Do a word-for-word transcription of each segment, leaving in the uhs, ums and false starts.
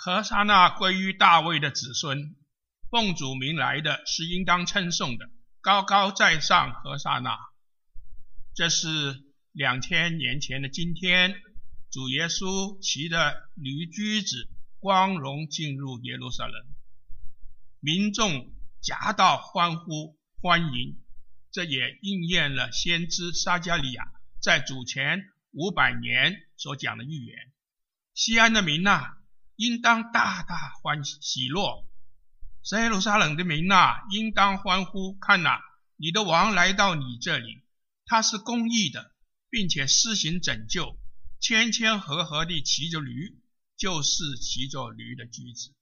和撒那归于大卫的子孙，奉主名来的是应当称颂的，高高在上和撒那。这是两千年前的今天，主耶稣骑着驴驹子光荣进入耶路撒冷，民众夹道欢呼欢迎，这也应验了先知撒迦利亚在主前五百年所讲的预言。西安的民啊，应当大大欢喜乐，耶路撒冷的民啊，应当欢呼，看哪，你的王来到你这里，他是公义的，并且施行拯救，谦谦和和地骑着驴，就是骑着驴的驹子。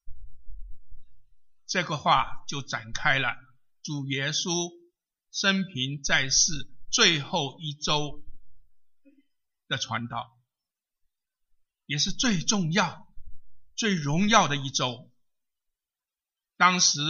这个话就展开了主耶稣生平在世最后一周的传道，也是最重要最荣耀的一周。当时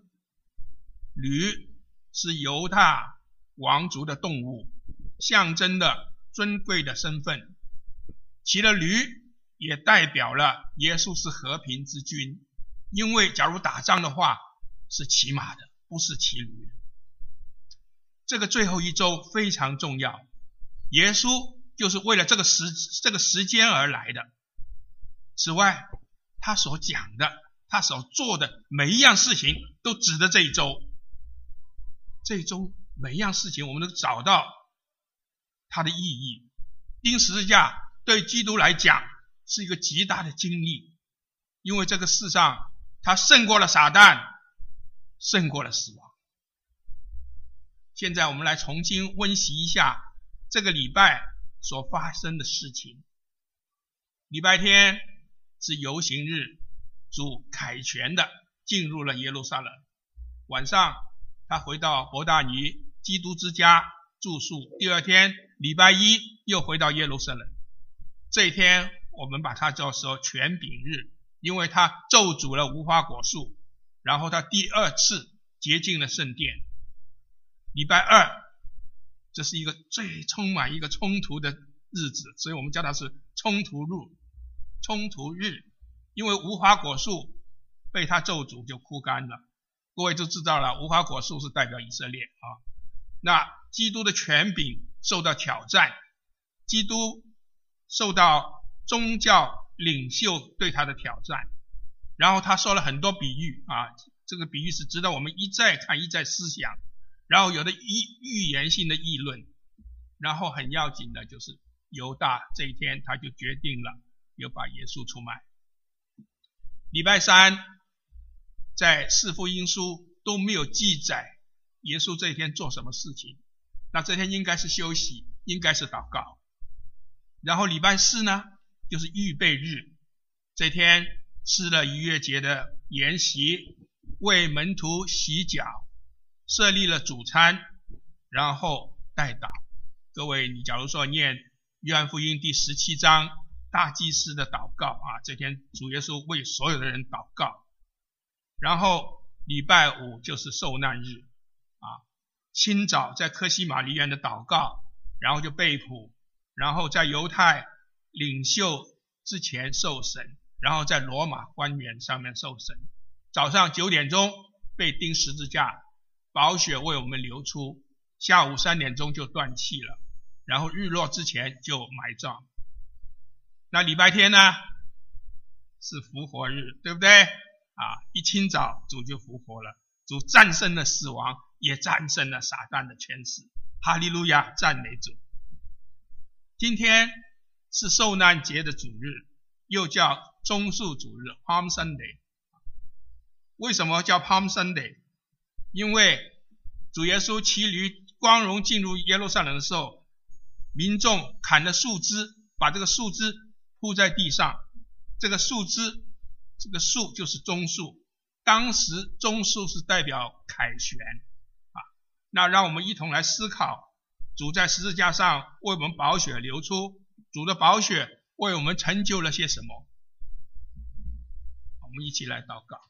驴是犹大王族的动物，象征的尊贵的身份，骑了驴也代表了耶稣是和平之君，因为假如打仗的话是骑马的，不是骑驴的。这个最后一周非常重要，耶稣就是为了这个时这个时间而来的。此外，他所讲的他所做的每一样事情都指的这一周，这一周每一样事情我们都找到它的意义。钉十字架对基督来讲是一个极大的经历，因为这个世上他胜过了撒旦，胜过了死亡。现在我们来重新温习一下这个礼拜所发生的事情。礼拜天是游行日，主凯旋的进入了耶路撒冷，晚上他回到伯大尼基督之家住宿，第二天礼拜一又回到耶路撒冷。这一天我们把它叫做权柄日，因为他咒诅了无花果树，然后他第二次洁净了圣殿。礼拜二，这是一个最充满一个冲突的日子，所以我们叫它是冲突日冲突日，因为无花果树被他咒诅就枯干了。各位就知道了，无花果树是代表以色列啊。那基督的权柄受到挑战，基督受到宗教领袖对他的挑战，然后他说了很多比喻啊，这个比喻是值得我们一再看一再思想，然后有的预言性的议论，然后很要紧的就是犹大这一天他就决定了要把耶稣出卖。礼拜三在四福音书都没有记载耶稣这一天做什么事情，那这天应该是休息，应该是祷告。然后礼拜四呢就是预备日，这天吃了逾越节的筵席，为门徒洗脚，设立了主餐，然后代祷。各位你假如说念约翰福音第十七章大祭司的祷告啊，这天主耶稣为所有的人祷告。然后礼拜五就是受难日啊，清早在科西玛梨园的祷告，然后就被捕，然后在犹太领袖之前受审，然后在罗马官员上面受审。早上九点钟被钉十字架，宝血为我们流出，下午三点钟就断气了，然后日落之前就埋葬。那礼拜天呢是复活日，对不对啊？一清早主就复活了，主战胜了死亡，也战胜了撒旦的权势。哈利路亚，赞美主。今天是受难节的主日，又叫棕树主日 Palm Sunday。 为什么叫 Palm Sunday？ 因为主耶稣骑驴光荣进入耶路撒冷的时候，民众砍了树枝，把这个树枝铺在地上，这个树枝这个树就是棕树，当时棕树是代表凯旋啊。那让我们一同来思考，主在十字架上为我们宝血流出，主的宝血为我们成就了些什么？我们一起来祷告。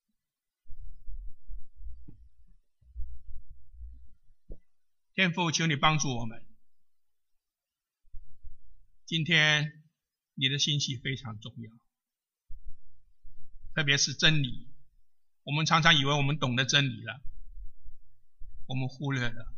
天父，求你帮助我们，今天你的信息非常重要， 特别是真理。我们常常以为我们懂得真理了，我们忽略了。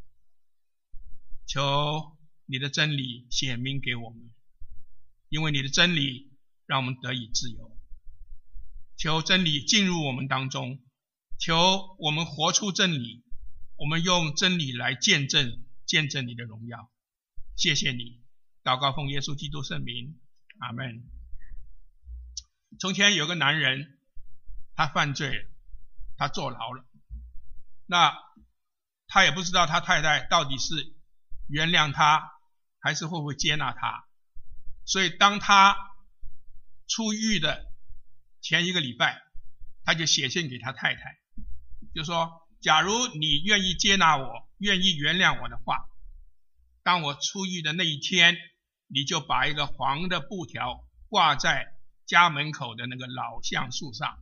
求你的真理显明给我们，因为你的真理让我们得以自由。求真理进入我们当中，求我们活出真理，我们用真理来见证见证你的荣耀。谢谢你，祷告奉耶稣基督圣名，阿们。从前有个男人，他犯罪了，他坐牢了。那他也不知道他太太到底是原谅他还是会不会接纳他，所以当他出狱的前一个礼拜，他就写信给他太太，就说假如你愿意接纳我，愿意原谅我的话，当我出狱的那一天，你就把一个黄的布条挂在家门口的那个老橡树上。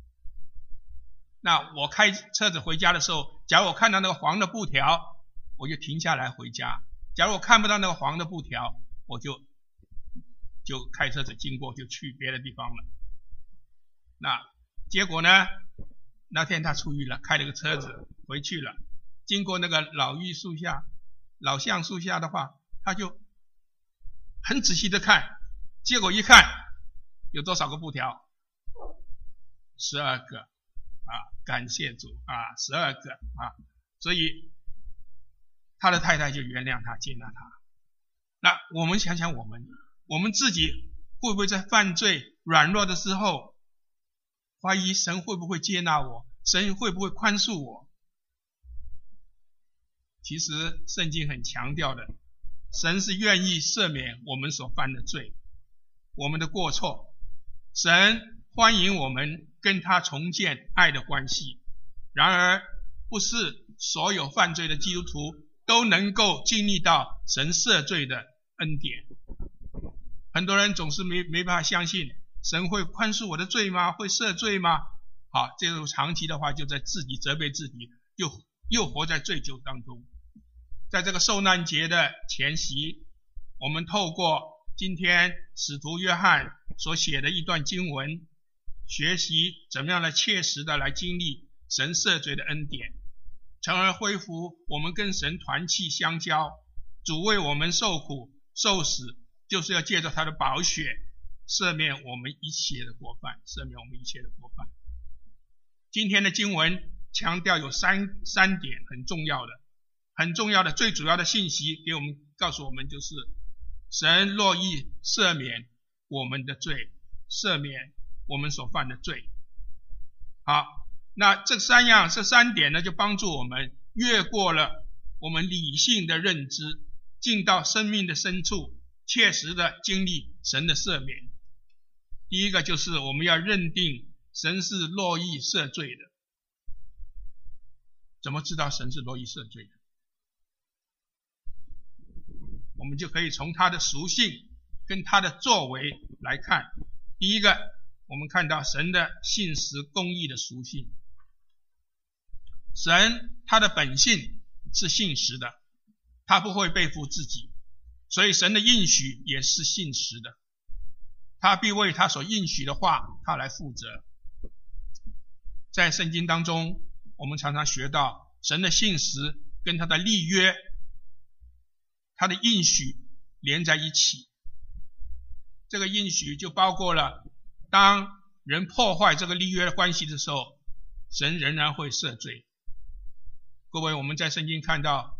那我开车子回家的时候，假如我看到那个黄的布条，我就停下来回家。假如我看不到那个黄的布条，我就就开车子经过，就去别的地方了。那结果呢，那天他出狱了，开了个车子回去了，经过那个老榆树下老橡树下的话，他就很仔细的看，结果一看有多少个布条？十二个啊，感谢主啊，十二个啊，所以他的太太就原谅他，接纳他。那我们想想我们，我们自己会不会在犯罪软弱的时候，怀疑神会不会接纳我，神会不会宽恕我？其实圣经很强调的，神是愿意赦免我们所犯的罪，我们的过错。神欢迎我们跟他重建爱的关系。然而不是所有犯罪的基督徒都能够经历到神赦罪的恩典。很多人总是没没办法相信神会宽恕我的罪吗？会赦罪吗？好，这种长期的话就在自己责备自己，又又活在罪疚当中。在这个受难节的前夕，我们透过今天使徒约翰所写的一段经文，学习怎么样来切实的来经历神赦罪的恩典，从而恢复我们跟神团契相交。主为我们受苦受死，就是要借着他的宝血赦免我们一切的过犯，赦免我们一切的过犯。今天的经文强调有三三点很重要的很重要的最主要的信息给我们，告诉我们就是神乐意赦免我们的罪，赦免我们所犯的罪。好，那这三样这三点呢，就帮助我们越过了我们理性的认知，进到生命的深处，切实的经历神的赦免。第一个就是我们要认定神是乐意赦罪的。怎么知道神是乐意赦罪的？我们就可以从他的属性跟他的作为来看。第一个，我们看到神的信实公义的属性。神他的本性是信实的，他不会背负自己，所以神的应许也是信实的，他必为他所应许的话他来负责。在圣经当中，我们常常学到神的信实跟他的立约，他的应许连在一起。这个应许就包括了当人破坏这个立约的关系的时候，神仍然会赦罪。各位，我们在圣经看到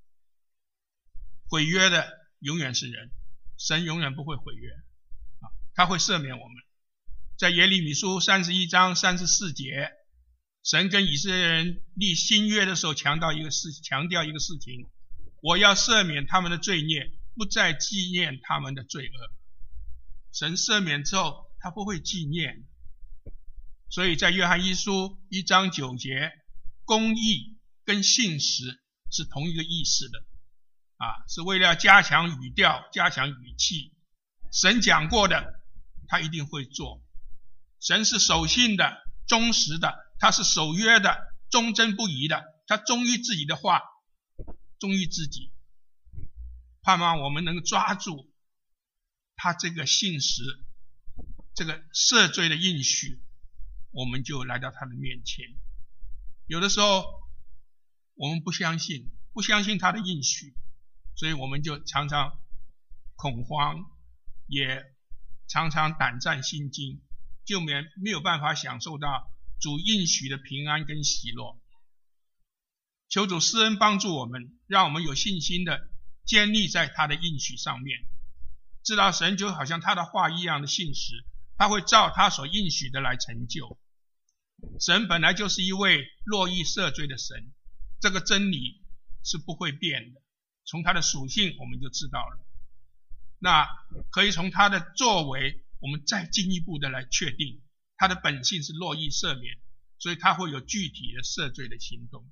毁约的永远是人，神永远不会毁约，他会赦免我们。在耶利米书三十一章三十四节，神跟以色列人立新约的时候强调一个事强调一个事情，我要赦免他们的罪孽，不再纪念他们的罪恶。神赦免之后他不会纪念。所以在约翰一书一章九节，公义跟信实是同一个意思的啊，是为了加强语调，加强语气。神讲过的他一定会做。神是守信的，忠实的，他是守约的，忠贞不移的，他忠于自己的话，忠于自己。盼望我们能抓住他这个信实，这个赦罪的应许， 我们就来到他的面前。有的时候我们不相信，不相信他的应许，所以我们就常常恐慌，也常常胆战心惊，就没没有办法享受到主应许的平安跟喜乐。求主施恩帮助我们，让我们有信心的坚立在他的应许上面，知道神就好像他的话一样的信实，他会照他所应许的来成就。神本来就是一位乐意赦罪的神，这个真理是不会变的，从他的属性我们就知道了。那可以从他的作为我们再进一步的来确定，他的本性是乐意赦免，所以他会有具体的赦罪的行动。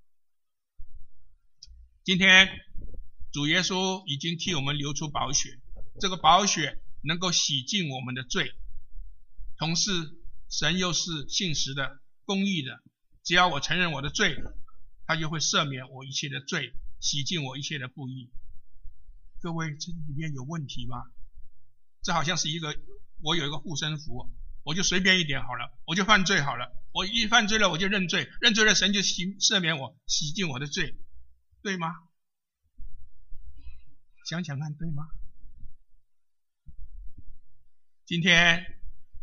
今天主耶稣已经替我们流出宝血，这个宝血能够洗净我们的罪，同时神又是信实的公义的，只要我承认我的罪，他就会赦免我一切的罪，洗净我一切的不义。各位，这里面有问题吗？这好像是一个，我有一个护身符，我就随便一点好了，我就犯罪好了，我一犯罪了我就认罪，认罪了神就洗赦免我，洗净我的罪，对吗？想想看，对吗？今天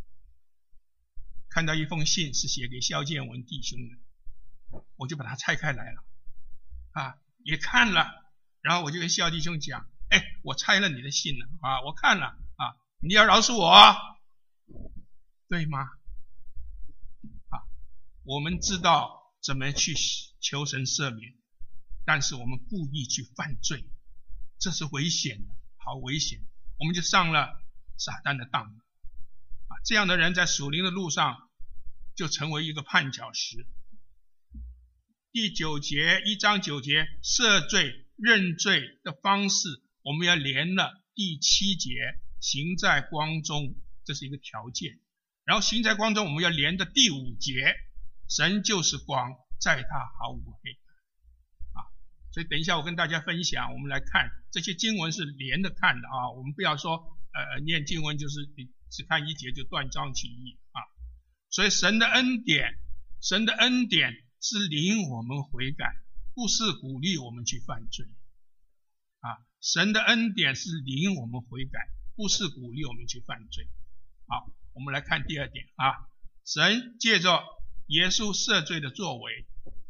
看到一封信是写给萧建文弟兄的，我就把它拆开来了啊，也看了，然后我就跟萧弟兄讲，哎，我拆了你的信了啊，我看了啊，你要饶恕我，对吗？啊，我们知道怎么去求神赦免，但是我们故意去犯罪，这是危险的，好危险，我们就上了撒旦的当啊！这样的人在属灵的路上就成为一个绊脚石。第九节，一章九节，赦罪认罪的方式，我们要连了第七节，行在光中，这是一个条件。然后行在光中，我们要连的第五节，神就是光，在他毫无黑。所以等一下我跟大家分享，我们来看这些经文是连着看的啊，我们不要说呃念经文就是只看一节就断章取义啊。所以神的恩典，神的恩典是领我们悔改，不是鼓励我们去犯罪啊。神的恩典是领我们悔改，不是鼓励我们去犯罪。好，我们来看第二点啊，神借着耶稣赦罪的作为。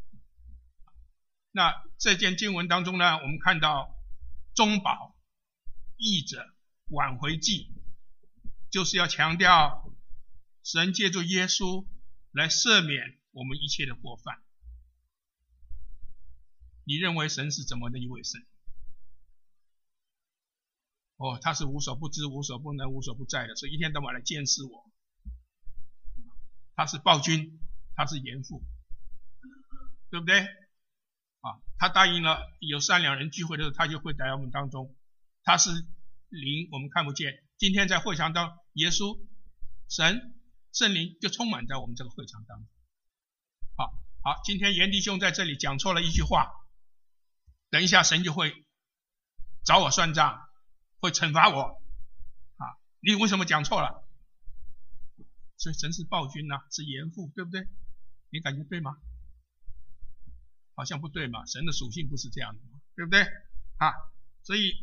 那这件经文当中呢，我们看到中保、义者、挽回祭，就是要强调神借助耶稣来赦免我们一切的过犯。你认为神是怎么的一位神？哦，他是无所不知、无所不能、无所不在的，所以一天到晚来监视我。他是暴君，他是严父，对不对？啊，他答应了有善良人聚会的时候，他就会在我们当中。他是灵，我们看不见。今天在会场当中，耶稣、神、圣灵就充满在我们这个会场当中。好，好，今天严弟兄在这里讲错了一句话，等一下神就会找我算账，会惩罚我。啊，你为什么讲错了？所以神是暴君啊，是严父，对不对？你感觉对吗？好像不对嘛，神的属性不是这样的，对不对啊？所以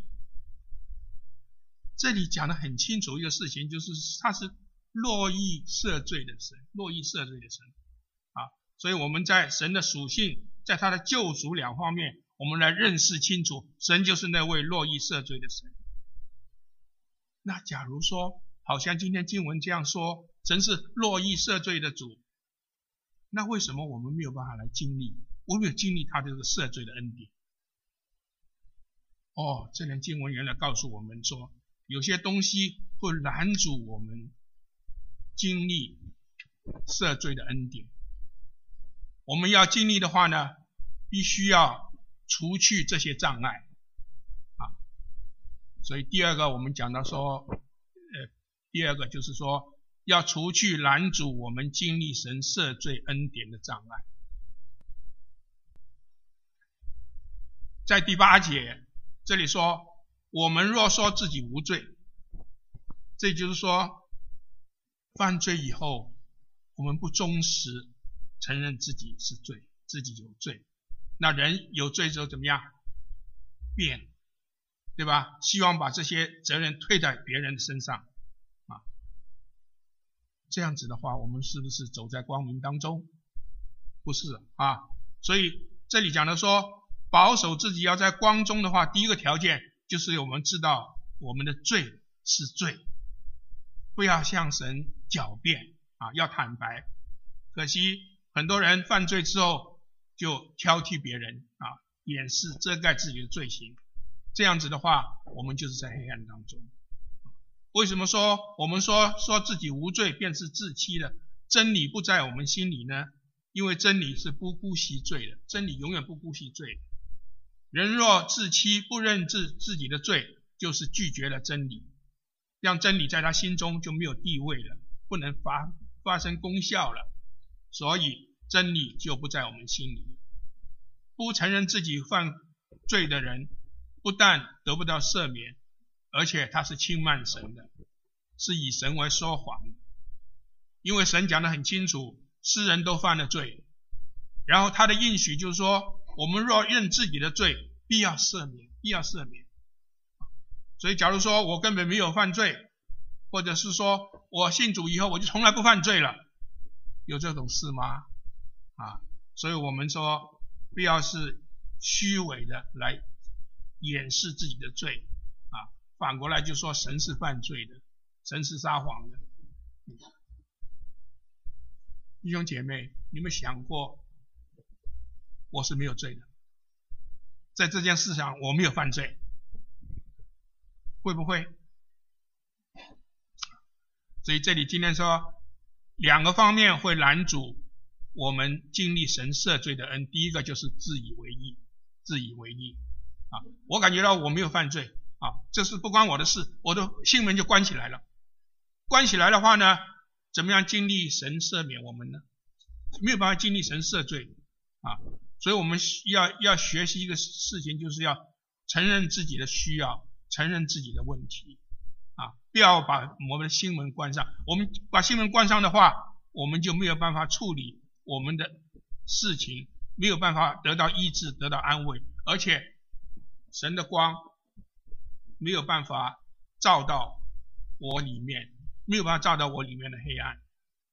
这里讲得很清楚一个事情，就是他是乐意赦罪的神，乐意赦罪的神啊。所以我们在神的属性，在他的救赎两方面，我们来认识清楚，神就是那位乐意赦罪的神。那假如说好像今天经文这样说，神是乐意赦罪的主，那为什么我们没有办法来经历？我没有经历他这个赦罪的恩典。哦，这段经文原来告诉我们说，有些东西会拦阻我们经历赦罪的恩典。我们要经历的话呢，必须要除去这些障碍啊。所以第二个我们讲到说，呃，第二个就是说，要除去拦阻我们经历神赦罪恩典的障碍。在第八节这里说，我们若说自己无罪，这就是说犯罪以后我们不忠实承认自己是罪，自己有罪。那人有罪之后怎么样？变，对吧？希望把这些责任推在别人的身上啊。这样子的话，我们是不是走在光明当中？不是啊。所以这里讲的说，保守自己要在光中的话，第一个条件就是我们知道我们的罪是罪，不要向神狡辩啊，要坦白。可惜很多人犯罪之后就挑剔别人啊，掩饰遮盖自己的罪行，这样子的话，我们就是在黑暗当中。为什么说我们说说自己无罪便是自欺的？真理不在我们心里呢？因为真理是不姑息罪的，真理永远不姑息罪。人若自欺，不认自自己的罪，就是拒绝了真理，让真理在他心中就没有地位了，不能发发生功效了，所以真理就不在我们心里。不承认自己犯罪的人，不但得不到赦免，而且他是轻慢神的，是以神为说谎的。因为神讲得很清楚，世人都犯了罪，然后他的应许就是说，我们若认自己的罪，必要赦免，必要赦免。所以假如说我根本没有犯罪，或者是说我信主以后我就从来不犯罪了，有这种事吗？啊，所以我们说不要是虚伪的来掩饰自己的罪啊，反过来就说神是犯罪的，神是撒谎的。嗯弟兄姐妹，你们想过我是没有罪的，在这件事上我没有犯罪，会不会？所以这里今天说两个方面会拦阻我们经历神赦罪的恩。第一个就是自以为义，自以为义啊，我感觉到我没有犯罪啊，这是不关我的事，我的心门就关起来了。关起来的话呢，怎么样经历神赦免我们呢？没有办法经历神赦罪啊，所以我们要要学习一个事情，就是要承认自己的需要，承认自己的问题啊，不要把我们的心门关上。我们把心门关上的话，我们就没有办法处理我们的事情，没有办法得到医治，得到安慰，而且神的光没有办法照到我里面，没有办法照到我里面的黑暗。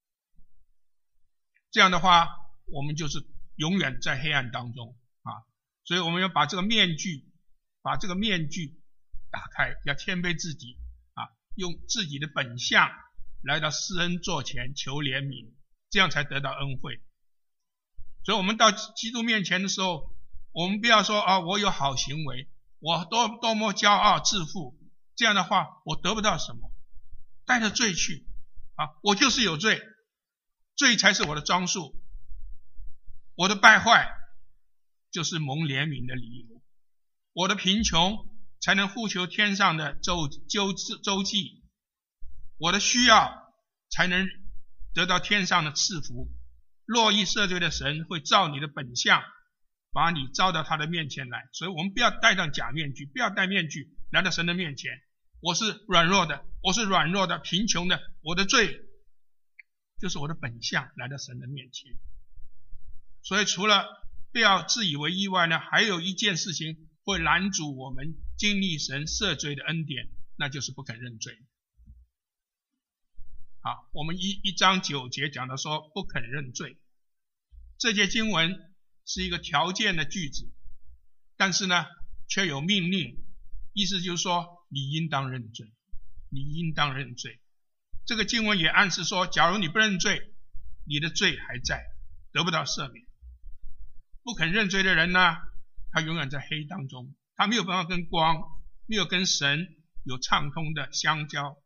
这样的话，我们就是永远在黑暗当中啊！所以我们要把这个面具，把这个面具打开，要谦卑自己啊，用自己的本相来到施恩座前求怜悯，这样才得到恩惠。所以我们到基督面前的时候，我们不要说啊，我有好行为，我多多么骄傲自负，这样的话我得不到什么，带着罪去啊，我就是有罪。罪才是我的装束，我的败坏就是蒙怜悯的理由，我的贫穷才能呼求天上的周周周济，我的需要才能得到天上的赐福。乐意赦罪的神会照你的本相，把你招到他的面前来。所以我们不要戴上假面具，不要戴面具来到神的面前。我是软弱的，我是软弱的，贫穷的，我的罪就是我的本相来到神的面前。所以除了不要自以为意外呢，还有一件事情会拦阻我们经历神赦罪的恩典，那就是不肯认罪。好，我们一一章九节讲的说不肯认罪，这节经文是一个条件的句子，但是呢却有命令，意思就是说你应当认罪，你应当认罪。这个经文也暗示说，假如你不认罪，你的罪还在，得不到赦免。不肯认罪的人呢，他永远在黑当中，他没有办法跟光，没有跟神有畅通的相交。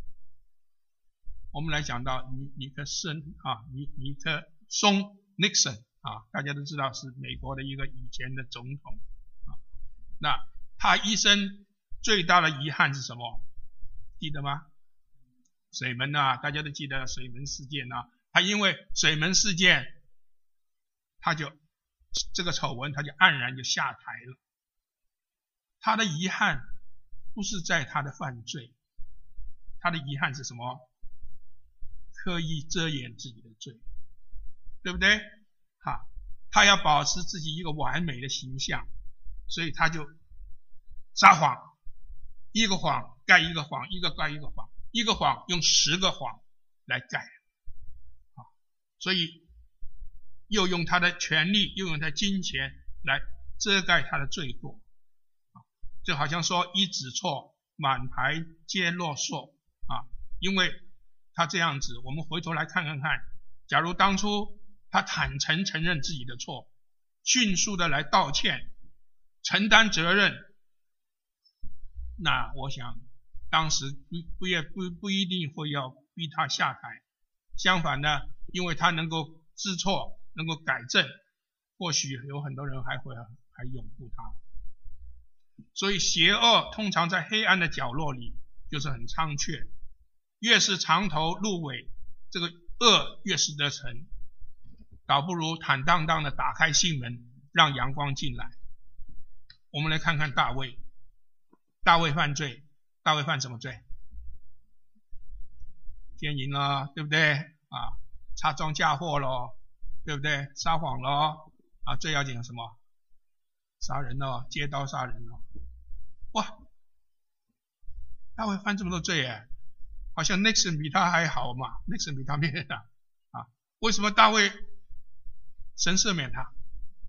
我们来讲到尼尼克森啊，尼尼克松 Nixon 啊，大家都知道是美国的一个以前的总统啊。那他一生最大的遗憾是什么？记得吗？水门啊，大家都记得水门事件啊。他因为水门事件，他就这个丑闻他就黯然就下台了。他的遗憾不是在他的犯罪，他的遗憾是什么？ 刻意遮掩自己的罪，对不对？哈，他要保持自己一个完美的形象，所以他就撒谎，一个谎盖一个谎，一个盖一个谎，一个谎用十个谎来盖，啊，所以又用他的权力，又用他的金钱来遮盖他的罪过，啊，就好像说一指错，满牌皆落错啊，因为他这样子，我们回头来看看看，假如当初他坦诚承认自己的错，迅速的来道歉，承担责任，那我想当时不不也不不一定会要逼他下台，相反呢，因为他能够知错，能够改正，或许有很多人还会还拥护他。所以邪恶通常在黑暗的角落里就是很猖獗，越是藏头露尾，这个恶越是得逞，倒不如坦荡荡的打开心门，让阳光进来。我们来看看大卫，大卫犯罪，大卫犯什么罪？奸淫了，对不对啊？插赃嫁祸咯，对不对？撒谎咯，啊，最要紧的什么？杀人咯，借刀杀人咯。哇，大卫犯这么多罪耶，好像 Nixon 比他还好嘛 ，Nixon 比他灭啊啊！为什么大卫神赦免他？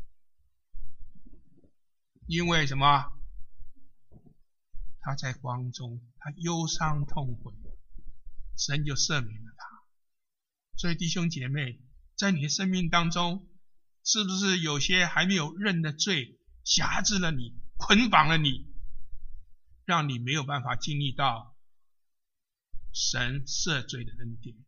因为什么？他在光中，他忧伤痛悔，神就赦免了他。所以弟兄姐妹，在你的生命当中，是不是有些还没有认的罪辖制了你，捆绑了你，让你没有办法经历到神赦罪的恩典，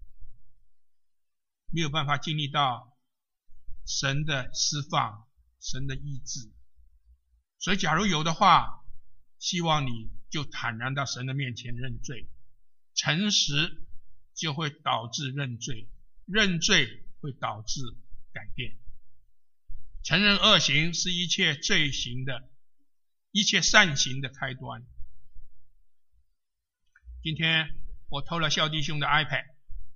没有办法经历到神的释放，神的医治。所以假如有的话，希望你就坦然到神的面前认罪，诚实就会导致认罪，认罪会导致改变。承认恶行是一切罪行的、一切善行的开端。今天我偷了孝弟兄的 iPad，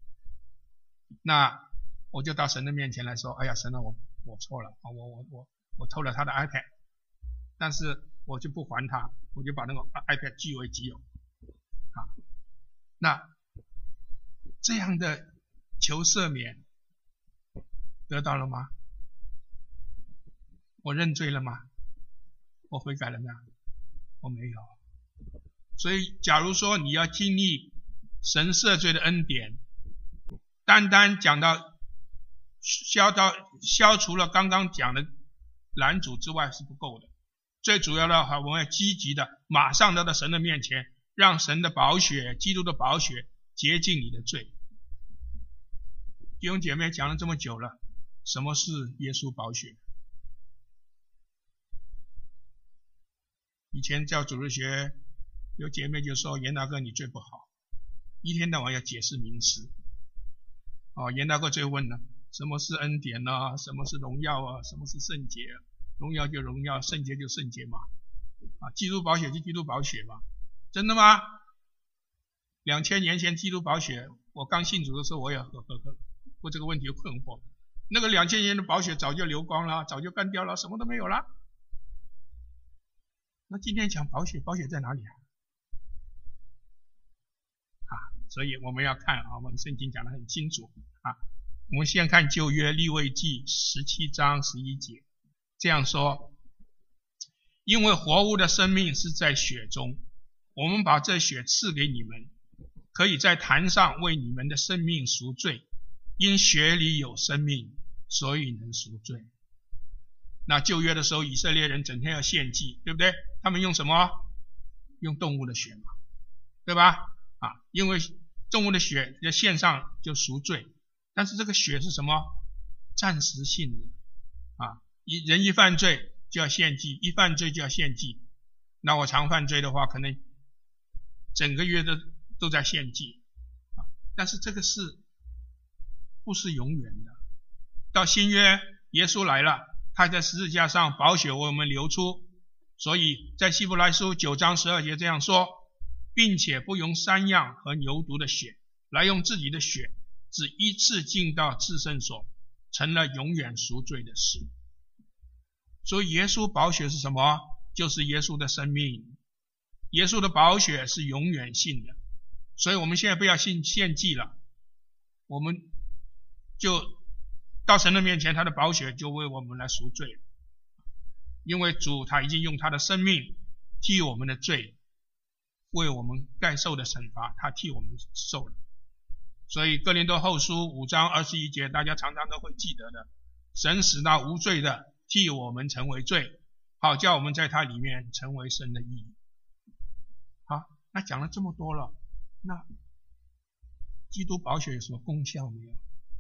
那我就到神的面前来说：“哎呀，神啊，我我错了，我我我我偷了他的 iPad， 但是我就不还他，我就把那个 iPad 据为己有。”啊，那这样的求赦免得到了吗？我认罪了吗？我悔改了吗？我没有。所以假如说你要经历神赦罪的恩典，单单讲到消到消除了刚刚讲的拦阻之外是不够的，最主要的话，我们要积极的马上来到神的面前，让神的宝血，基督的宝血洁净你的罪。弟兄姐妹，讲了这么久了，什么是耶稣宝血？以前教主日学，有姐妹就说：“严大哥，你最不好，一天到晚要解释名词。”哦，严大哥最问了：什么是恩典呢、啊？什么是荣耀啊？什么是圣洁？荣耀就荣耀，圣洁就圣洁嘛。啊，基督宝血就基督宝血嘛。真的吗？两千年前基督宝血，我刚信主的时候，我也呵呵呵为这个问题困惑。那个两千年的宝血早就流光了，早就干掉了，什么都没有了。那今天讲宝血，宝血在哪里啊？啊，所以我们要看啊，我们圣经讲得很清楚啊。我们先看旧约利未记十七章十一节，这样说：因为活物的生命是在血中，我们把这血赐给你们，可以在坛上为你们的生命赎罪，因血里有生命，所以能赎罪。那旧约的时候，以色列人整天要献祭，对不对？他们用什么？用动物的血嘛，对吧？啊，因为动物的血在献上就赎罪，但是这个血是什么？暂时性的啊，一人一犯罪就要献祭，一犯罪就要献祭。那我常犯罪的话，可能整个月都都在献祭啊，但是这个是不是永远的？到新约，耶稣来了。他在十字架上宝血为我们流出，所以在希伯来书九章十二节这样说，并且不用山羊和牛犊的血，来用自己的血只一次进到至圣所，成了永远赎罪的事。所以耶稣宝血是什么？就是耶稣的生命。耶稣的宝血是永远性的，所以我们现在不要献献祭了，我们就到神的面前，他的宝血就为我们来赎罪了。因为主他已经用他的生命替我们的罪，为我们该受的惩罚，他替我们受了。所以哥林多后书五章二十一节，大家常常都会记得的，神使那无罪的替我们成为罪，好叫我们在他里面成为神的义。好，那讲了这么多了，那基督宝血有什么功效没有？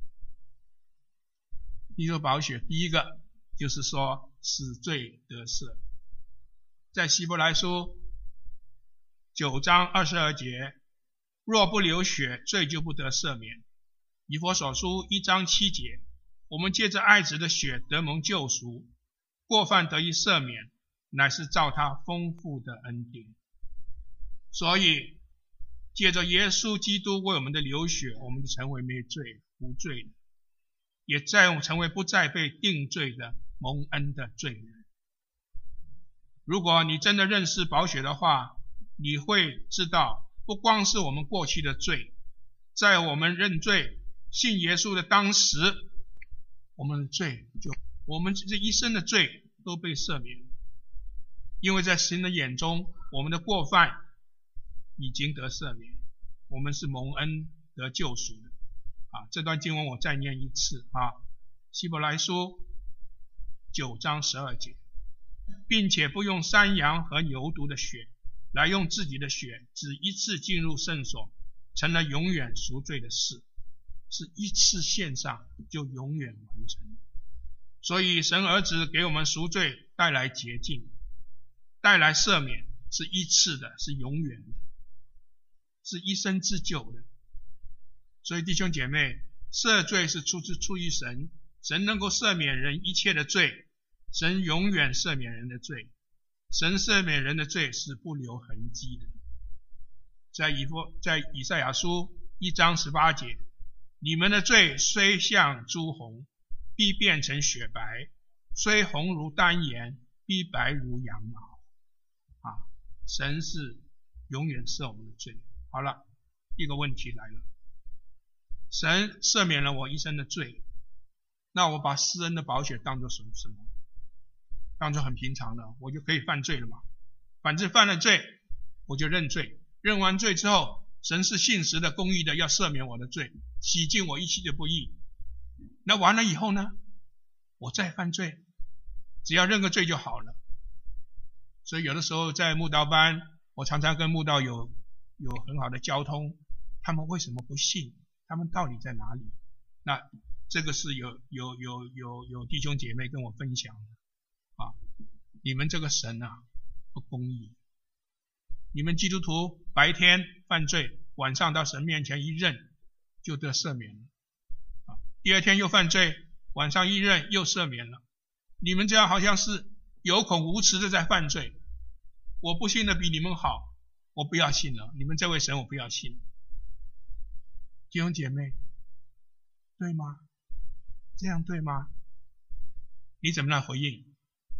基督宝血第一个就是说使罪得赦，在希伯来书九章二十二节，若不流血，罪就不得赦免。以弗所书一章七节，我们借着爱子的血得蒙救赎，过犯得以赦免，乃是照他丰富的恩典。所以借着耶稣基督为我们的流血，我们就成为没罪无罪的，也再成为不再被定罪的蒙恩的罪人。如果你真的认识宝血的话，你会知道，不光是我们过去的罪，在我们认罪信耶稣的当时，我们的罪就我们这一生的罪都被赦免了。因为在神的眼中，我们的过犯已经得赦免，我们是蒙恩得救赎的。啊，这段经文我再念一次啊，希伯来书九章十二节，并且不用山羊和牛犊的血，来用自己的血，只一次进入圣所，成了永远赎罪的事，是一次献上就永远完成。所以神儿子给我们赎罪，带来洁净，带来赦免，是一次的，是永远的，是一生之久的。所以弟兄姐妹，赦罪是出自出于神，神能够赦免人一切的罪，神永远赦免人的罪，神赦免人的罪是不留痕迹的。在以弗在以赛亚书一章十八节，你们的罪虽像朱红，必变成雪白；虽红如丹颜，必白如羊毛。啊，神是永远赦我们的罪。好了，一个问题来了，神赦免了我一生的罪，那我把施恩的宝血当作什么什么？当作很平常的，我就可以犯罪了嘛？反正犯了罪，我就认罪，认完罪之后，神是信实的、公义的，要赦免我的罪，洗净我一切的不义。那完了以后呢，我再犯罪，只要认个罪就好了。所以有的时候在慕道班，我常常跟慕道有有很好的交通，他们为什么不信？他们道理在哪里？那这个是有有有有有弟兄姐妹跟我分享的啊，你们这个神啊不公义，你们基督徒白天犯罪，晚上到神面前一认就得赦免了啊，第二天又犯罪，晚上一认又赦免了。你们这样好像是有口无词的在犯罪。我不信的比你们好，我不要信了，你们这位神我不要信。弟兄姐妹，对吗？这样对吗？你怎么来回应？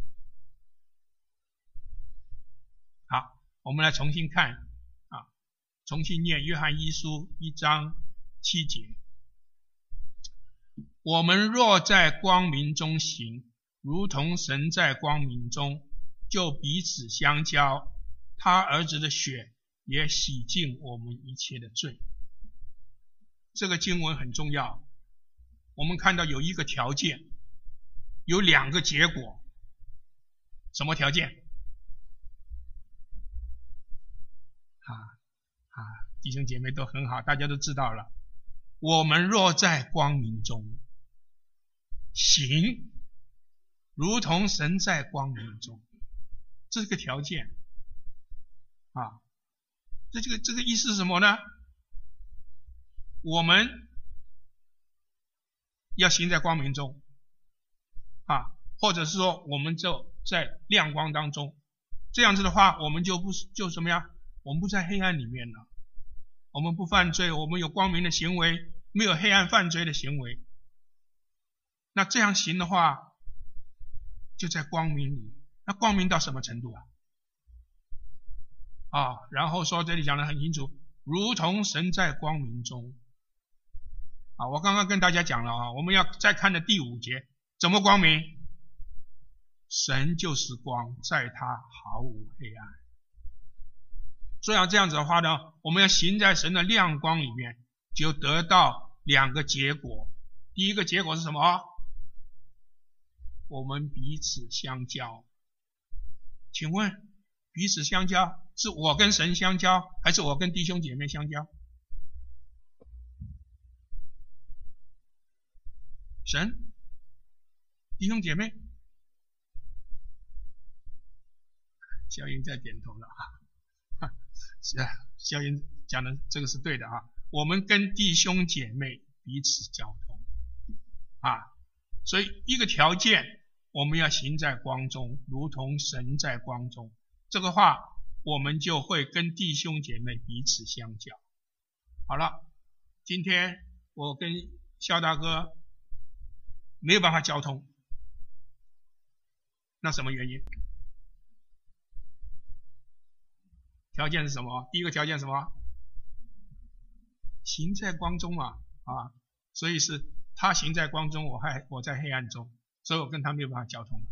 好，我们来重新看啊，重新念约翰一书一章七节。我们若在光明中行，如同神在光明中，就彼此相交，他儿子的血也洗净我们一切的罪。这个经文很重要，我们看到有一个条件，有两个结果。什么条件？啊啊，弟兄姐妹都很好，大家都知道了。我们若在光明中行，如同神在光明中，这是个条件啊。这这个这个意思是什么呢？我们要行在光明中啊，或者是说我们就在亮光当中，这样子的话，我们就不就什么呀？我们不在黑暗里面了，我们不犯罪，我们有光明的行为， 没有黑暗犯罪的行为，那这样行的话，就在光明里。那光明到什么程度啊？啊，然后说这里讲得很清楚，如同神在光明中。啊，我刚刚跟大家讲了啊，我们要再看的第五节，怎么光明？神就是光，在他毫无黑暗。所以要这样子的话呢，我们要行在神的亮光里面，就得到两个结果。第一个结果是什么？我们彼此相交。请问彼此相交，是我跟神相交，还是我跟弟兄姐妹相交？神，弟兄姐妹。小英在点头了啊，是啊，小英讲的这个是对的啊。我们跟弟兄姐妹彼此交通啊，所以一个条件，我们要行在光中，如同神在光中。这个话，我们就会跟弟兄姐妹彼此相交。好了，今天我跟肖大哥没有办法交通，那什么原因？条件是什么？第一个条件是什么？行在光中嘛，啊，所以是他行在光中，我还我在黑暗中，所以我跟他没有办法交通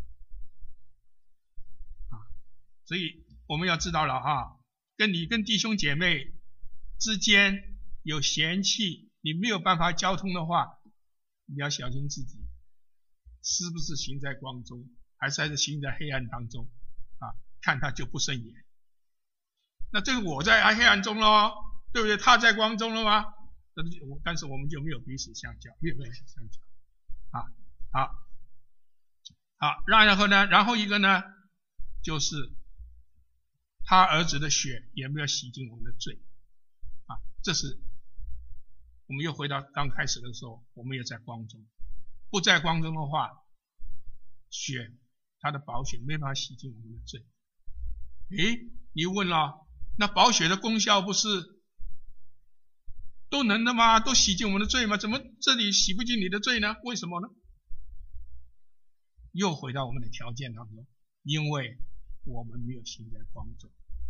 啊。所以我们要知道了哈，跟你跟弟兄姐妹之间有嫌弃，你没有办法交通的话，你要小心自己是不是行在光中，还是还是行在黑暗当中啊？看他就不顺眼。那这个我在黑暗中咯，对不对？他在光中了吗？但是我们就没有彼此相交，没有彼此相交。啊，好，好，然后呢，然后一个呢，就是他儿子的血也没有洗净我们的罪。啊，这是我们又回到刚开始的时候，我们也在光中。不在光中的话，血他的宝血没办法洗净我们的罪。诶，你问了，那宝血的功效不是都能的吗？都洗净我们的罪吗？怎么这里洗不净你的罪呢？为什么呢？又回到我们的条件当中，因为我们没有行在光中。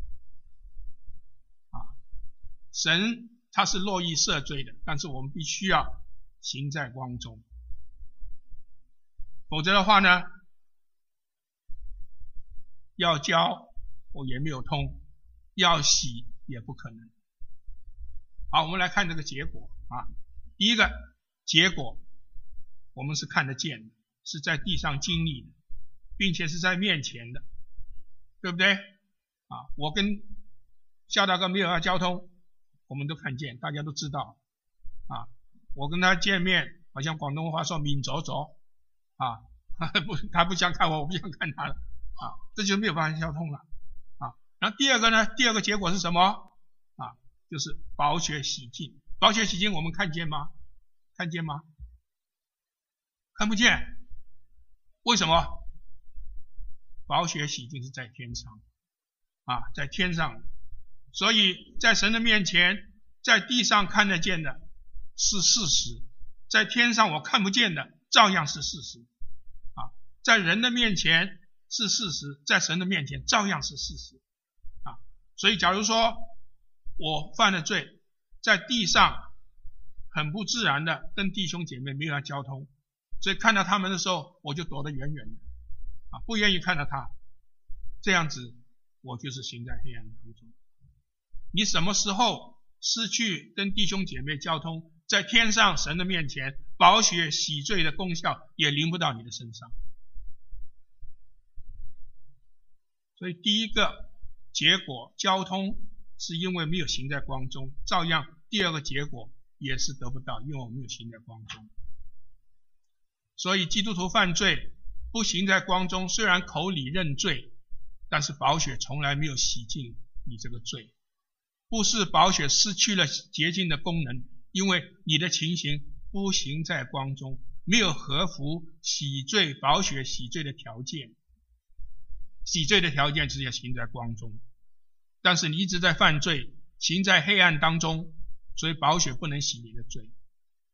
啊，神他是乐意赦罪的，但是我们必须要行在光中，否则的话呢，要交我也没有通，要洗也不可能。好，我们来看这个结果啊。第一个结果，我们是看得见的，是在地上经历的，并且是在面前的，对不对？啊，我跟肖大哥没有要交通，我们都看见，大家都知道啊。我跟他见面，好像广东话说抿走走啊，不，他不想看我，我不想看他了啊，这就没有办法交通了啊。然后第二个呢，第二个结果是什么？就是宝血洗净。宝血洗净我们看见吗？看见吗？看不见。为什么？宝血洗净是在天上啊，在天上。所以在神的面前，在地上看得见的是事实，在天上我看不见的照样是事实啊。在人的面前是事实，在神的面前照样是事实啊。所以假如说我犯了罪，在地上很不自然的跟弟兄姐妹没有交通，所以看到他们的时候我就躲得远远的啊，不愿意看到他，这样子我就是行在黑暗当中。你什么时候失去跟弟兄姐妹交通，在天上神的面前，宝血洗罪的功效也临不到你的身上。所以第一个结果交通是因为没有行在光中，照样第二个结果也是得不到，因为我们没有行在光中。所以基督徒犯罪不行在光中，虽然口里认罪，但是宝血从来没有洗净你这个罪。不是宝血失去了洁净的功能，因为你的情形不行在光中，没有合乎洗罪宝血洗罪的条件。洗罪的条件是要行在光中，但是你一直在犯罪，行在黑暗当中，所以宝血不能洗你的罪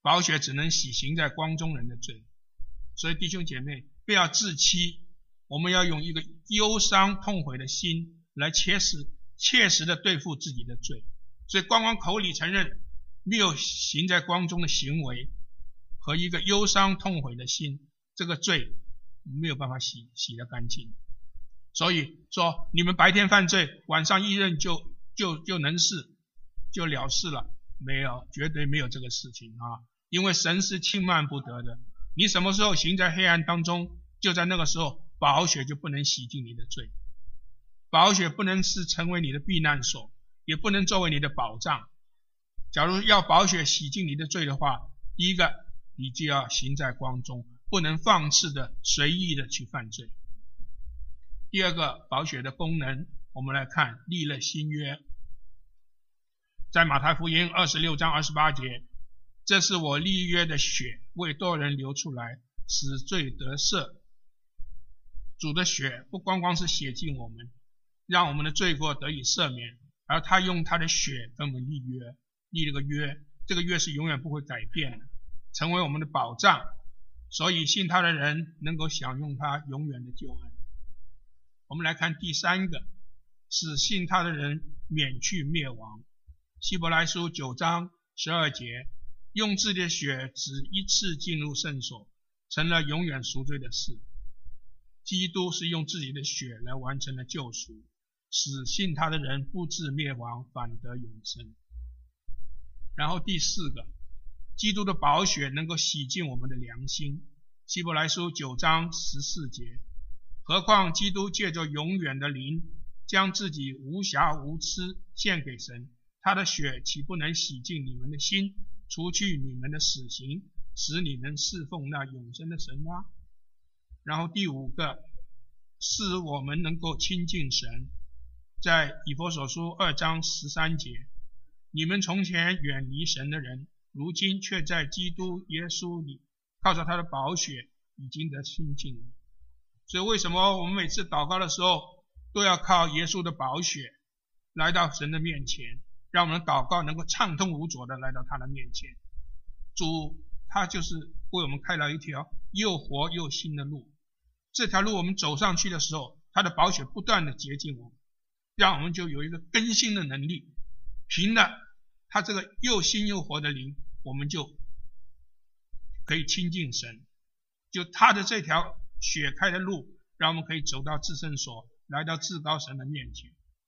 宝血只能洗行在光中人的罪。所以弟兄姐妹，不要自欺，我们要用一个忧伤痛悔的心来切实切实的对付自己的罪。所以光光口里承认没有行在光中的行为，和一个忧伤痛悔的心，这个罪没有办法洗洗得干净。所以说你们白天犯罪，晚上一认就就就能事就了事了，没有，绝对没有这个事情啊！因为神是轻慢不得的。你什么时候行在黑暗当中，就在那个时候宝血就不能洗净你的罪，宝血不能是成为你的避难所，也不能作为你的保障。假如要宝血洗净你的罪的话，第一个你就要行在光中，不能放肆的随意的去犯罪。第二个宝血的功能，我们来看立了新约。在马太福音二十六章二十八节，这是我立约的血，为多人流出来，使罪得赦。主的血不光光是洗净我们，让我们的罪过得以赦免，而他用他的血跟我们立约，立了个约，这个约是永远不会改变的，成为我们的保障，所以信他的人能够享用他永远的救恩。我们来看第三个，使信他的人免去灭亡。希伯来书九章十二节，用自己的血只一次进入圣所，成了永远赎罪的事。基督是用自己的血来完成了救赎，使信他的人不致灭亡，反得永生。然后第四个，基督的宝血能够洗净我们的良心。希伯来书九章十四节，何况基督借着永远的灵，将自己无瑕无疵献给神，他的血岂不能洗净你们的心，除去你们的死刑，使你们侍奉那永生的神吗？然后第五个，使我们能够亲近神。在以弗所书二章十三节，你们从前远离神的人，如今却在基督耶稣里，靠着他的宝血已经得亲近了。所以为什么我们每次祷告的时候都要靠耶稣的宝血来到神的面前，让我们祷告能够畅通无阻的来到他的面前。主他就是为我们开了一条又活又新的路，这条路我们走上去的时候，他的宝血不断的洁净我们，让我们就有一个更新的能力，凭着他这个又新又活的灵，我们就可以亲近神。就他的这条血开的路，让我们可以走到至圣所，来到至高神的面前。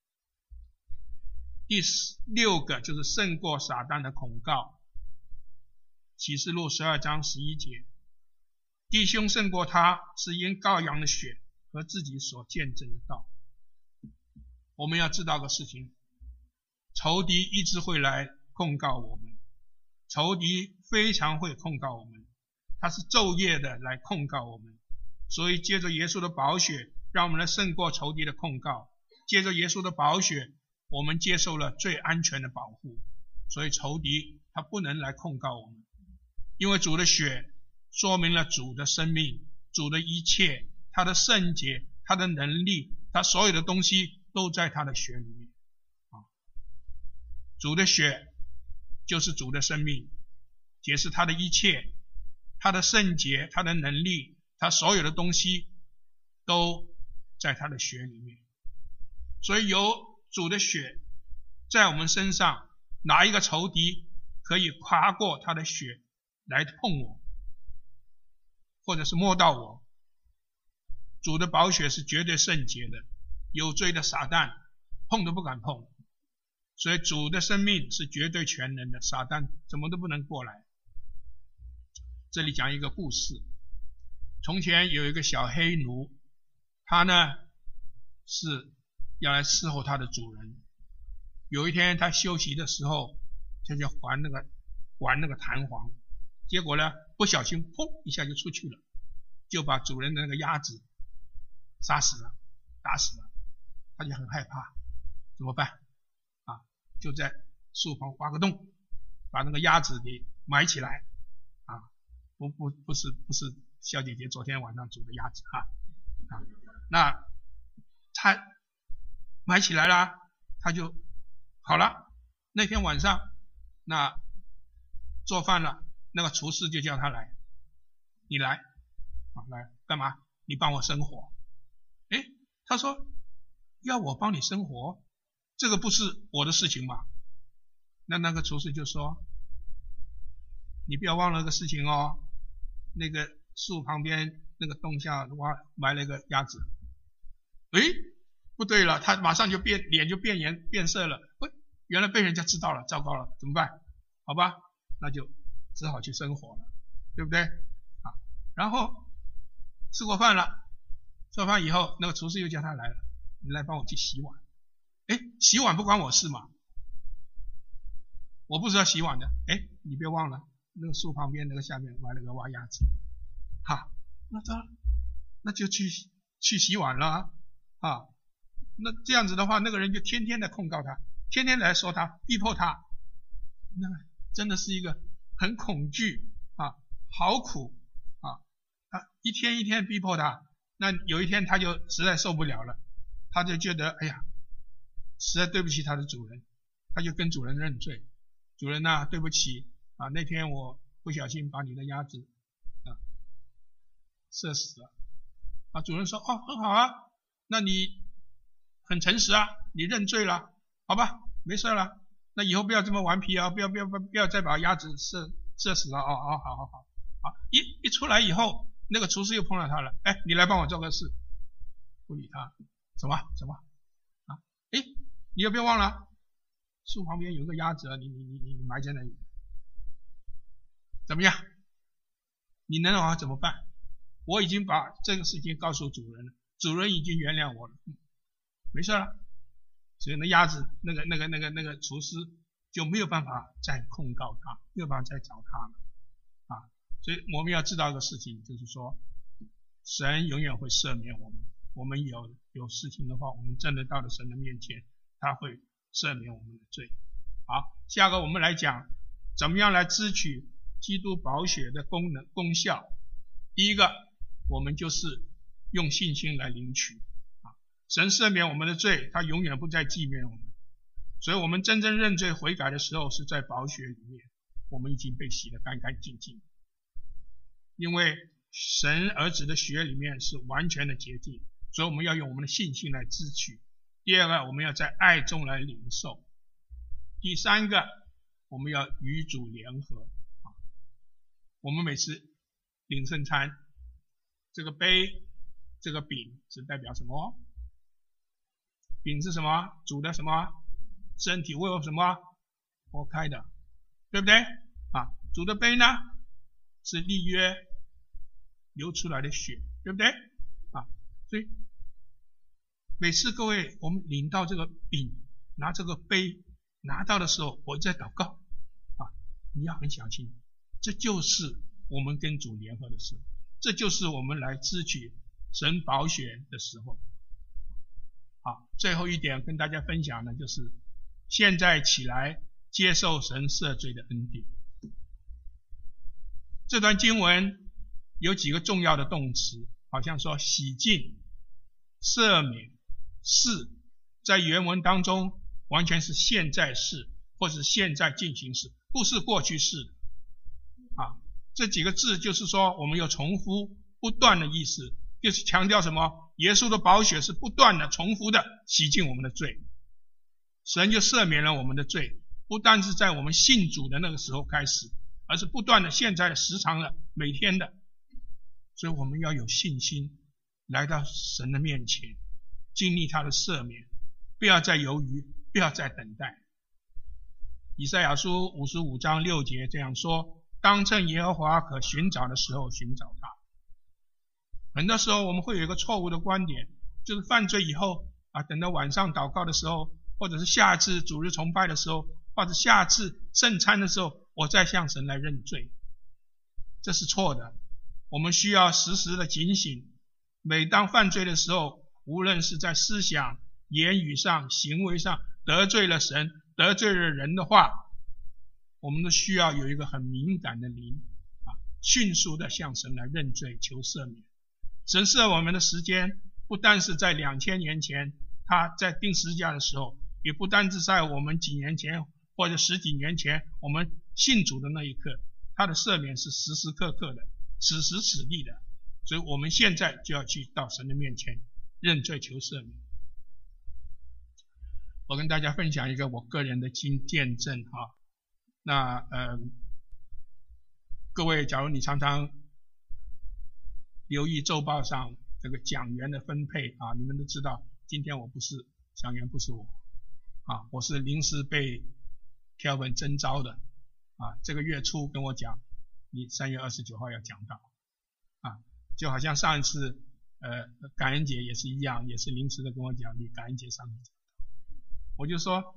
第六个就是胜过撒旦的控告。启示录十二章十一节，弟兄胜过他，是因羔羊的血和自己所见证的道。我们要知道个事情，仇敌一直会来控告我们，仇敌非常会控告我们，他是昼夜的来控告我们。所以借着耶稣的宝血，让我们来胜过仇敌的控告。借着耶稣的宝血，我们接受了最安全的保护，所以仇敌他不能来控告我们。因为主的血说明了主的生命，主的一切，他的圣洁，他的能力，他所有的东西都在他的血里面。主的血就是主的生命，解释他的一切，他的圣洁，他的能力，他所有的东西都在他的血里面。所以有主的血在我们身上，哪一个仇敌可以跨过他的血来碰我，或者是摸到我？主的宝血是绝对圣洁的，有罪的撒旦碰都不敢碰。所以主的生命是绝对全能的，撒旦怎么都不能过来。这里讲一个故事，从前有一个小黑奴，他呢是要来伺候他的主人。有一天他休息的时候，他就玩那个玩那个弹簧，结果呢不小心砰一下就出去了，就把主人的那个鸭子杀死了，打死了。他就很害怕，怎么办啊？就在树旁挖个洞，把那个鸭子给埋起来啊！不不不是不是小姐姐昨天晚上煮的鸭子啊啊！那他埋起来了，他就好了。那天晚上那做饭了， 那个厨师就叫他来，你来，啊，来干嘛？你帮我生火。诶，他说要我帮你生活，这个不是我的事情吗？那那个厨师就说，你不要忘了个事情哦，那个树旁边那个洞下挖埋了一个鸭子。诶，不对了，他马上就变脸就变颜变色了，喂，原来被人家知道了，糟糕了，怎么办？好吧，那就只好去生火了，对不对？啊，然后吃过饭了，吃过饭以后，那个厨师又叫他来了，你来帮我去洗碗。诶，洗碗不关我事嘛，我不是要洗碗的。诶，你别忘了，那个树旁边那个下面埋了个挖鸭子。好，那他那就去去洗碗了啊。那这样子的话，那个人就天天的控告他，天天来说他，逼迫他，那真的是一个很恐惧啊，好苦啊，啊，一天一天逼迫他。那有一天他就实在受不了了，他就觉得哎呀，实在对不起他的主人，他就跟主人认罪，主人啊，对不起啊，那天我不小心把你的鸭子啊射死了。啊，主人说，哦，很好啊，那你很诚实啊，你认罪了，好吧，没事了，那以后不要这么顽皮啊，不要不要不要再把鸭子射射死了。哦哦，好好好，好，一一出来以后，那个厨师又碰到他了，哎，你来帮我做个事，不理他，什么什么啊？哎，你有没有忘了树旁边有个鸭子啊，你你你你埋在那里，怎么样？你能让我怎么办？我已经把这个事情告诉主人了，主人已经原谅我了，没事了。所以那鸭子那个那个那个那个厨师就没有办法再控告他，没有办法再找他了啊。所以我们要知道一个事情，就是说神永远会赦免我们，我们有有事情的话，我们真的到了神的面前，他会赦免我们的罪。好，下个我们来讲怎么样来支取基督宝血的功能功效。第一个，我们就是用信心来领取啊，神赦免我们的罪，他永远不再纪念我们。所以我们真正认罪悔改的时候，是在宝血里面，我们已经被洗得干干净净。因为神儿子的血里面是完全的洁净，所以我们要用我们的信心来支取。第二个，我们要在爱中来领受。第三个，我们要与主联合啊。我们每次领圣餐，这个杯这个饼是代表什么？饼是什么？主的什么身体？为了什么活开的，对不对啊？主的杯呢是立约流出来的血，对不对啊？所以每次各位我们领到这个饼，拿这个杯拿到的时候，我在祷告啊，你要很小心，这就是我们跟主联合的时候，这就是我们来支取神宝血的时候。好，最后一点跟大家分享的就是现在起来接受神赦罪的恩典。这段经文有几个重要的动词，好像说洗净、赦免、是，在原文当中完全是现在式或者现在进行时，不是过去式的啊。这几个字就是说我们有重复不断的意思，就是强调什么？耶稣的宝血是不断的重复的洗净我们的罪，神就赦免了我们的罪，不但是在我们信主的那个时候开始，而是不断的现在时常的每天的。所以我们要有信心来到神的面前，经历他的赦免，不要再犹豫，不要再等待。以赛亚书五十五章六节这样说，当趁耶和华可寻找的时候寻找他。很多时候我们会有一个错误的观点，就是犯罪以后啊，等到晚上祷告的时候，或者是下次主日崇拜的时候，或者下次圣餐的时候，我再向神来认罪，这是错的。我们需要时时的警醒，每当犯罪的时候，无论是在思想、言语上、行为上得罪了神、得罪了人的话，我们都需要有一个很敏感的灵啊，迅速的向神来认罪求赦免。神赦我们的时间不但是在两千年前他在钉十字架的时候，也不单是在我们几年前或者十几年前我们信主的那一刻， 他的赦免是时时刻刻的，此时此地的，所以我们现在就要去到神的面前认罪求赦免。我跟大家分享一个我个人的经见证哈，那呃，各位假如你常常留意周报上这个讲员的分配啊，你们都知道，今天我不是讲员，不是我啊，我是临时被Kelvin征召的啊，这个月初跟我讲，你三月二十九号要讲到啊，就好像上一次呃感恩节也是一样，也是临时的跟我讲，你感恩节上去讲。我就说，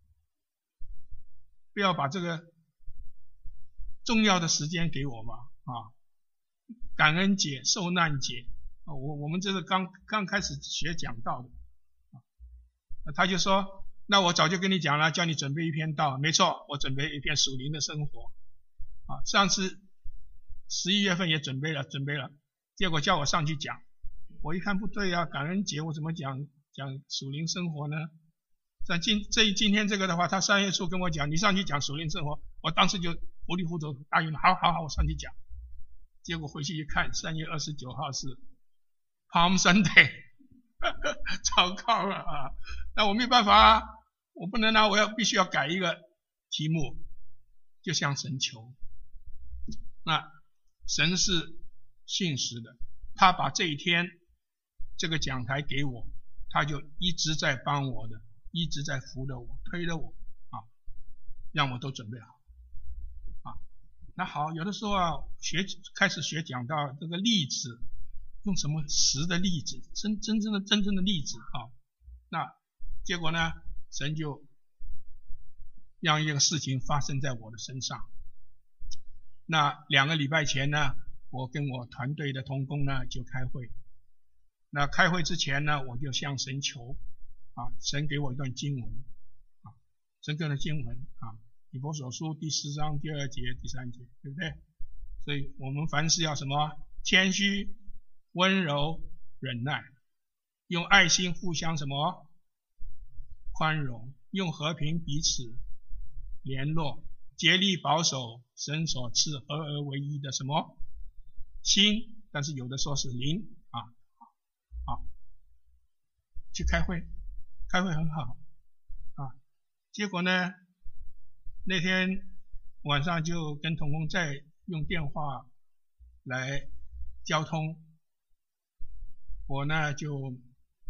不要把这个重要的时间给我嘛啊！感恩节、受难节啊，我我们这是刚刚开始学讲道的啊。他就说，那我早就跟你讲了，叫你准备一篇道。没错，我准备一篇属灵的生活啊。上次十一月份也准备了，准备了，结果叫我上去讲，我一看不对啊，感恩节我怎么讲讲属灵生活呢？像今这今天这个的话，他三月初跟我讲，你上去讲属灵生活，我当时就糊里糊涂答应了，好好好，我上去讲。结果回去一看，三月二十九号是 Palm Sunday， 糟糕了啊！那我没办法啊，我不能拿，我要必须要改一个题目，就向神求。那神是信实的，他把这一天这个讲台给我，他就一直在帮我的。一直在扶着我，推着我啊，让我都准备好啊。那好，有的时候啊，学开始学讲到这个例子，用什么实的例子，真真正的真正的例子啊。那结果呢，神就让一个事情发生在我的身上。那两个礼拜前呢，我跟我团队的同工呢就开会。那开会之前呢，我就向神求。啊，神给我一段经文啊，神给我的经文啊，以弗所书第四章第二节、第三节，对不对？所以我们凡事要什么？谦虚、温柔、忍耐，用爱心互相什么？宽容，用和平彼此联络，竭力保守神所赐合而为一的什么心？但是有的说是灵啊啊，去开会。开会很好啊，结果呢，那天晚上就跟同工再用电话来交通，我呢就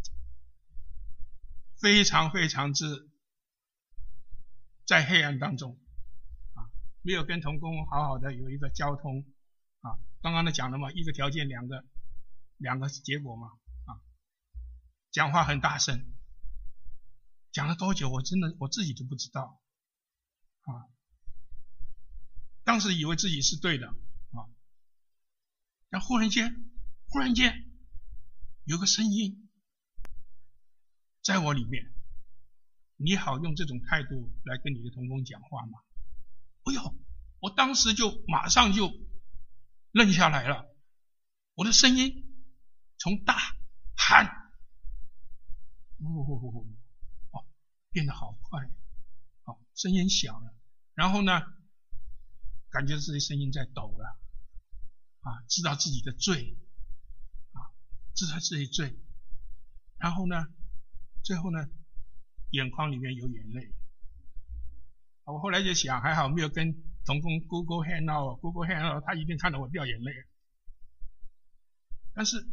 非常非常之在黑暗当中啊，没有跟同工好好的有一个交通啊，刚刚的讲了嘛，一个条件两个两个结果嘛啊，讲话很大声。讲了多久，我真的我自己都不知道啊！当时以为自己是对的啊，但忽然间，忽然间有个声音在我里面，你好用这种态度来跟你的同工讲话吗？哎呦，我当时就马上就愣下来了，我的声音从大喊，哦。变得好快，好，声音小了，然后呢，感觉自己声音在抖了，啊，知道自己的罪，啊，知道自己罪，然后呢，最后呢，眼眶里面有眼泪。我后来就想，还好没有跟同工 Google Hangout，Google Hangout 他一定看到我掉眼泪。但是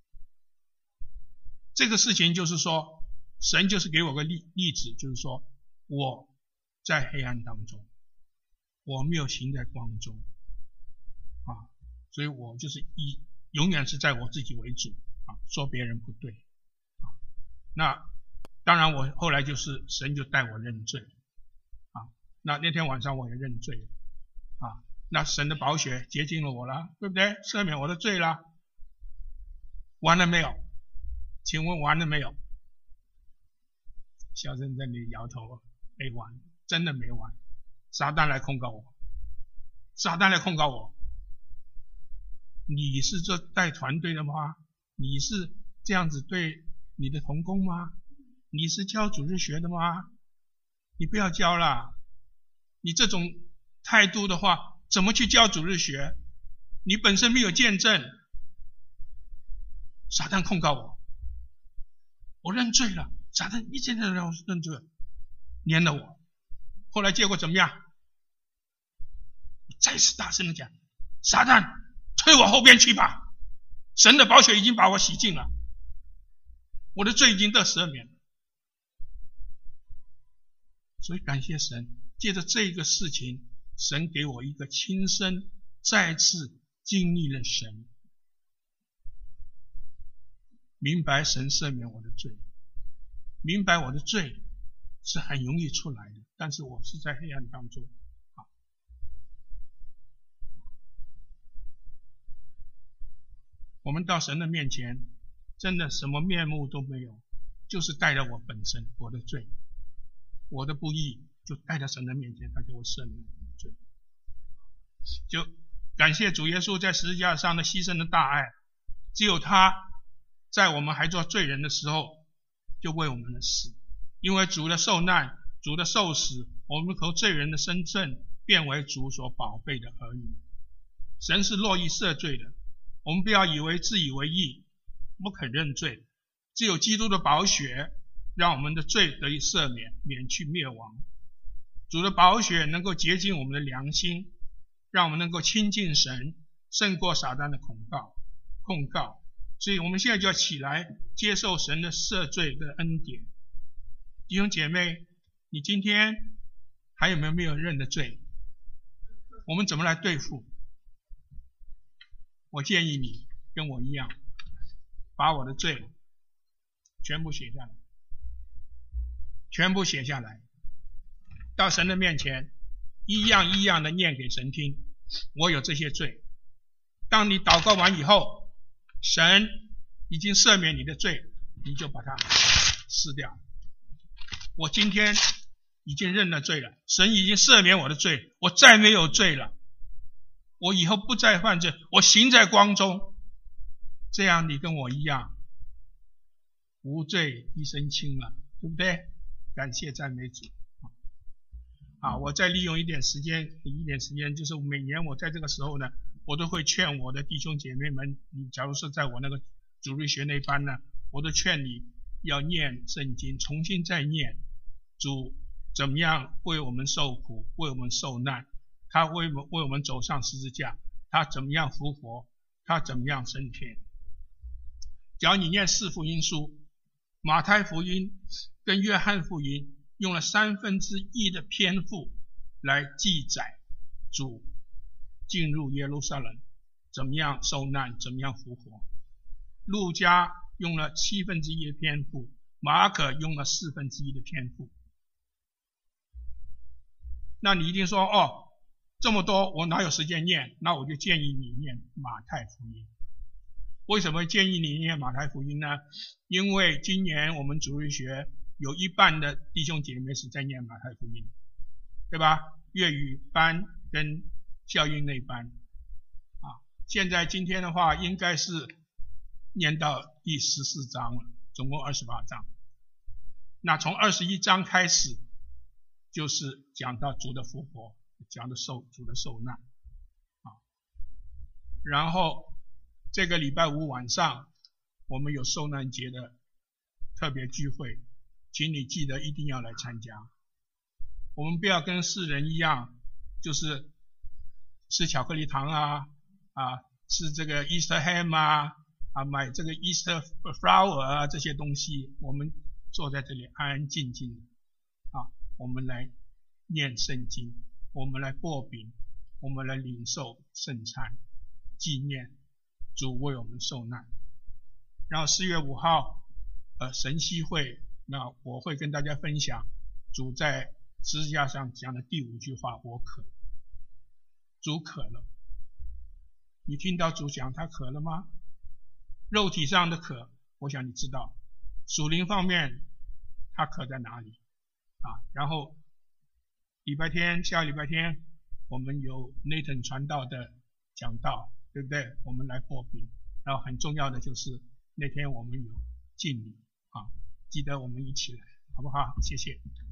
这个事情就是说。神就是给我个例例子，就是说我在黑暗当中，我没有行在光中啊，所以我就是以永远是在我自己为主啊，说别人不对啊。那当然我后来就是神就带我认罪啊，那那天晚上我也认罪了啊，那神的宝血洁净了我了，对不对？赦免我的罪了，完了没有？请问完了没有？小郑在那里摇头，没完，真的没完。撒旦来控告我，撒旦来控告我。你是这带团队的吗？你是这样子对你的同工吗？你是教主日学的吗？你不要教了，你这种态度的话， 怎么去教主日学？你本身没有见证。撒旦控告我，我认罪了，撒旦一见证让我认罪，粘了我。后来结果怎么样？我再次大声的讲，撒旦退我后边去吧，神的宝血已经把我洗净了，我的罪已经得赦免了。所以感谢神，借着这个事情，神给我一个亲身再次经历了神，明白神赦免我的罪，明白我的罪是很容易出来的，但是我是在黑暗当中。我们到神的面前，真的什么面目都没有，就是带着我本身，我的罪，我的不义，就带到神的面前，他就会赦免我的罪。就感谢主耶稣在十字架上的牺牲的大爱，只有他在我们还做罪人的时候，就为我们的死。因为主的受难，主的受死，我们从罪人的身份变为主所宝贝的儿女。神是乐意赦罪的，我们不要以为自以为义，不肯认罪。只有基督的宝血，让我们的罪得以赦免，免去灭亡。主的宝血能够洁净我们的良心，让我们能够亲近神，胜过撒旦的控告控告。所以我们现在就要起来接受神的赦罪的恩典。弟兄姐妹，你今天还有没有没有认的罪？我们怎么来对付？我建议你跟我一样，把我的罪全部写下来，全部写下来，到神的面前，一样一样的念给神听。我有这些罪。当你祷告完以后，神已经赦免你的罪，你就把它撕掉。我今天已经认了罪了，神已经赦免我的罪，我再没有罪了，我以后不再犯罪，我行在光中。这样你跟我一样，无罪一身轻了，对不对？感谢赞美主。啊，我再利用一点时间，一点时间，就是每年我在这个时候呢，我都会劝我的弟兄姐妹们，你假如是在我那个主日学那班呢，我都劝你要念圣经，重新再念主怎么样为我们受苦，为我们受难，他为我们为我们走上十字架，他怎么样复活，他怎么样升天。只要你念四福音书，马太福音跟约翰福音用了三分之一的篇幅来记载主进入耶路撒冷，怎么样受难，怎么样复活。路加用了七分之一的篇幅，马可用了四分之一的篇幅。那你一定说，哦，这么多我哪有时间念？那我就建议你念马太福音。为什么建议你念马太福音呢？因为今年我们主日学有一半的弟兄姐妹是在念马太福音，对吧？粤语班跟校音那班啊，现在今天的话应该是念到第十四章了，总共二十八章。那从二十一章开始就是讲到主的复活，讲的受主的受难啊。然后这个礼拜五晚上我们有受难节的特别聚会，请你记得一定要来参加。我们不要跟世人一样，就是吃巧克力糖啊，啊，吃这个 Easter ham 啊，啊，买这个 Easter flower 啊，这些东西。我们坐在这里安安静静的，啊，我们来念圣经，我们来擘饼，我们来领受圣餐，纪念主为我们受难。然后四月五号，呃，神曦会，那我会跟大家分享主在十字架上讲的第五句话：我渴。主渴了。你听到主讲他渴了吗？肉体上的渴，我想你知道。属灵方面，他渴在哪里啊？然后礼拜天，下礼拜天，我们有 Nathan 传道的讲道，对不对？我们来擘饼。然后很重要的就是那天我们有敬礼啊，记得我们一起来，好不好？谢谢。